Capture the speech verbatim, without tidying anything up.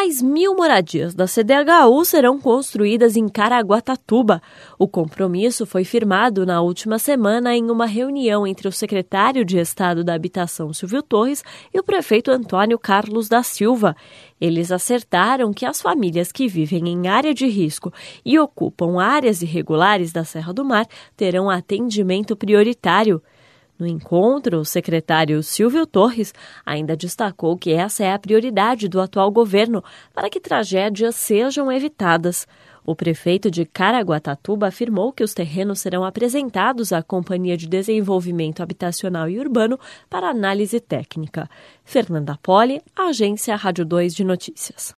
Mais mil moradias da C D H U serão construídas em Caraguatatuba. O compromisso foi firmado na última semana em uma reunião entre o secretário de Estado da Habitação, Silvio Torres, e o prefeito Antônio Carlos da Silva. Eles acertaram que as famílias que vivem em área de risco e ocupam áreas irregulares da Serra do Mar terão atendimento prioritário. No encontro, o secretário Silvio Torres ainda destacou que essa é a prioridade do atual governo para que tragédias sejam evitadas. O prefeito de Caraguatatuba afirmou que os terrenos serão apresentados à Companhia de Desenvolvimento Habitacional e Urbano para análise técnica. Fernanda Poli, Agência Rádio dois de Notícias.